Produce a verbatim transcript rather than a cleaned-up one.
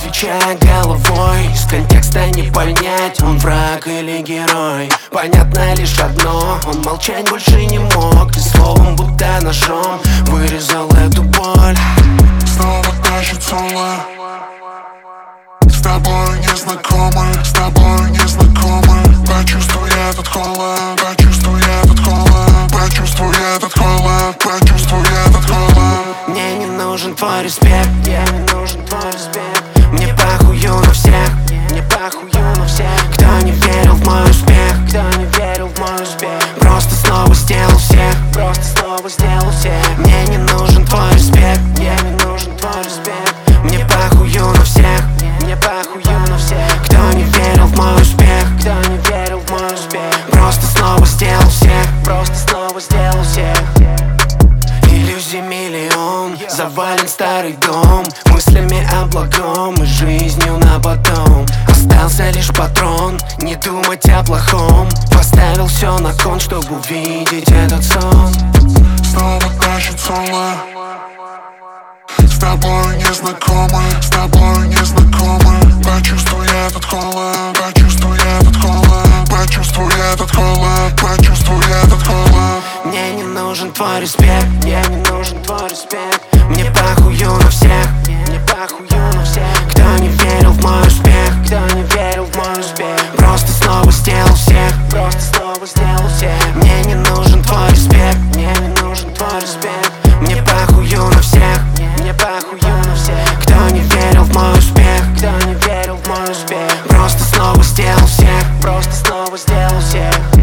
отвечая головой. Из контекста не понять, он враг или герой. Понятно лишь одно, он молчать больше не мог. И словом, будто ножом, вырезал эту боль. Снова тащит соло. С тобой не знакомы, с тобой не знакомы. Почувствуй этот холод, почувствуй этот холод, почувствуй этот холод, почувствуй этот холод. Мне не нужен твой респект, мне не нужен твой респект. Мне похую на всех, мне похую на всех. Кто не верил в мой успех, кто не верил в мой успех. Просто снова сделал всех, просто снова сделал всех. Мне не нужен твой респект, мне не нужен твой респект. Мне похую на всех, мне похую на всех. Кто не верил в мой успех, кто не верил в мой успех. Просто снова сделал всех, просто снова сделал всех. Иллюзий миллион, завален старый дом. Мыслями о благом и жизнью на потом. Остался лишь патрон, не думать о плохом. Поставил все на кон, чтобы увидеть этот сон. Снова тащит соло. С тобой не знакомы, с тобой не знакомы. Почувствуй этот холод, почувствуй этот холод, почувствуй этот холод, почувствуй этот холод. Мне не нужен твой респект, мне не нужен твой респект. Мне похую на всех, мне похую на всех. Кто не верил в мой успех, кто не верил в мой успех. Просто снова сделал всех, просто снова сделал всех. Мне не нужен твой респект, мне не нужен твой респект. Мне похую на всех, мне похую на всех. Кто не верил в мой успех, кто не верил в мой успех. Просто снова сделал всех, просто снова сделал всех.